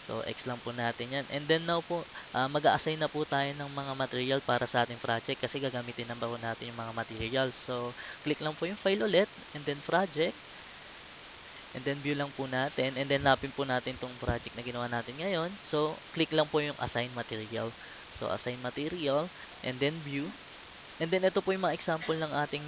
So, X lang po natin yan. And then now po, mag-a-assign na po tayo ng mga material para sa ating project kasi gagamitin na po natin yung mga materials. So, click lang po yung file ulit and then project. And then view lang po natin and then napin po natin tong project na ginawa natin ngayon. So, click lang po yung assign material. So, assign material and then view. And then ito po yung mga example ng ating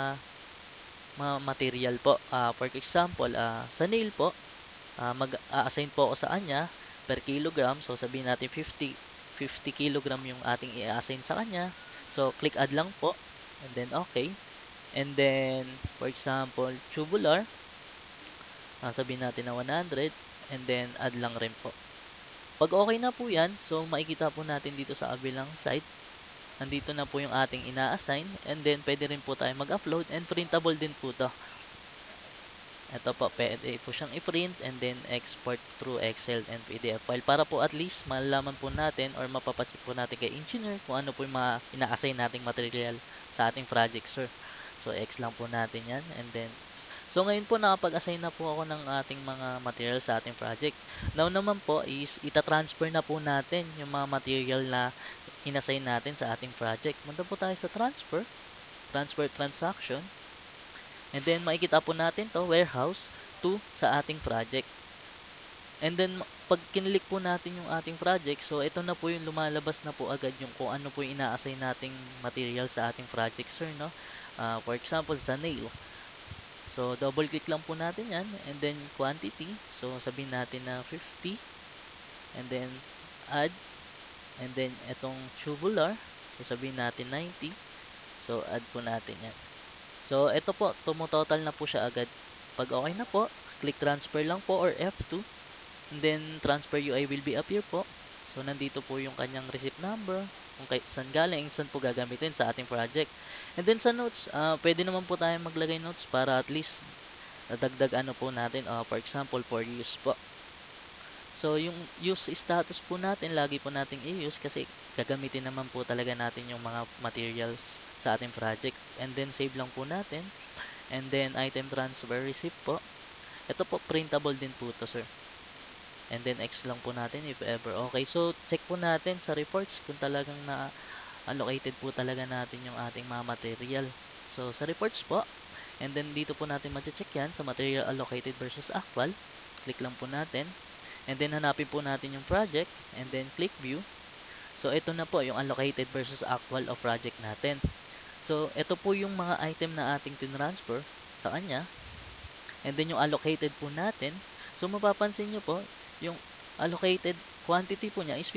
mga material po. For example, sa nail po, mag-a-assign po ako sa kanya per kilogram. So, sabihin natin 50 kilogram yung ating i-assign sa kanya. So, click add lang po. And then, okay. And then, for example, tubular. Sabihin natin na 100. And then, add lang rin po. Pag okay na po yan, so makikita po natin dito sa kabilang side. Nandito na po yung ating ina-assign. And then, pwede rin po tayo mag-upload. And printable din po to. Ito po, pwede po siyang i-print and then export through Excel and PDF file para po at least malalaman po natin or mapapacheck po natin kay engineer kung ano po yung mga ina-assign nating material sa ating project, sir. So, X lang po natin yan. And then, so ngayon po nakapag-assign na po ako ng ating mga material sa ating project. Now naman po is ita-transfer na po natin yung mga material na inassign natin sa ating project. Punta po tayo sa transfer transaction. And then makikita po natin to warehouse to sa ating project. And then pag kinlik po natin yung ating project, so ito na po yung lumalabas na po agad yung kung ano po yung ina-assign nating material sa ating project, sir, no? For example, sa nail. So double click lang po natin yan and then quantity. So sabihin natin na 50 and then add and then itong tubular. So sabihin natin 90. So add po natin yan. So, ito po, tumototal na po siya agad. Pag okay na po, click transfer lang po or F2. And then, transfer UI will be appear po. So, nandito po yung kanyang receipt number, kung kay saan galing, saan po gagamitin sa ating project. And then, sa notes, pwede naman po tayo maglagay notes para at least nadagdag ano po natin, for example, for use po. So, yung use status po natin, lagi po nating i-use kasi gagamitin naman po talaga natin yung mga materials sa ating project. And then, save lang po natin. And then, item transfer receipt po. Ito po, printable din po to, sir. And then, X lang po natin if ever. Okay, so check po natin sa reports kung talagang na-allocated po talaga natin yung ating mga material. So, sa reports po, and then dito po natin ma-check yan sa material allocated versus actual. Click lang po natin. And then, hanapin po natin yung project. And then, click view. So, ito na po yung allocated versus actual of project natin. So, ito po yung mga item na ating tinransfer sa kanya. And then yung allocated po natin, so mapapansin nyo po, yung allocated quantity po niya is